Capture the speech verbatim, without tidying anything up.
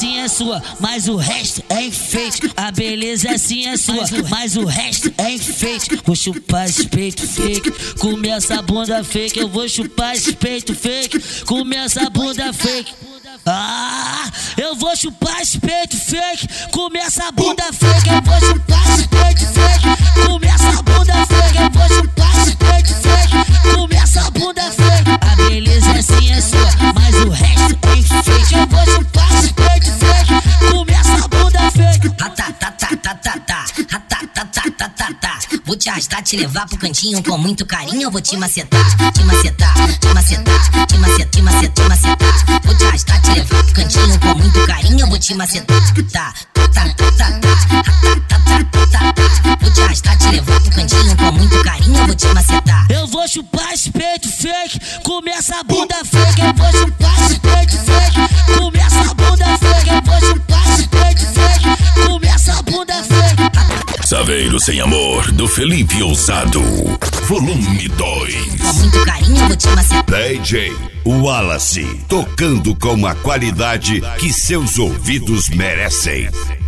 sim é sua, mas o resto é enfeite. A beleza sim é sua, mas o resto é enfeite. Vou chupar esse peito fake, comer essa bunda fake. Eu vou chupar esse peito fake, comer essa bunda fake. Ah, eu vou chupar esse peito fake, comer essa bunda fake. Eu vou chupar esse peito fake, comer essa bunda fake. Eu vou chupar esse peito fake, comer essa bunda fake. A beleza sim é sua, mas o resto é enfeite. Eu vou chupar esse peito fake, comer essa bunda fake. Tá, tá, tá, tá, tá, tá, tá, tá, tá, tá, tá, tá. Vou te arrastar, te levar pro cantinho com muito carinho. Eu vou te macetar, te macetar, te macetar, te macetar, te macetar, te macetar. Vou te arrastar, te levar pro cantinho com muito carinho. Eu vou te macetar, tá, tá, tá, tá, tá, tá, tá, tá, tá. Vou te arrastar, te levar pro cantinho com muito carinho. Eu vou te macetar. Eu vou chupar esse peito fake, comer essa bunda fake. Eu vou chupar esse peito fake, comer essa bunda fake. Eu vou chupar esse peito fake, comer essa bunda fake. Saveiro Sem Amor, do Felipe Ousado, volume dois. Com muito carinho eu vou te macetar. D J Wallace, tocando com a qualidade que seus ouvidos merecem.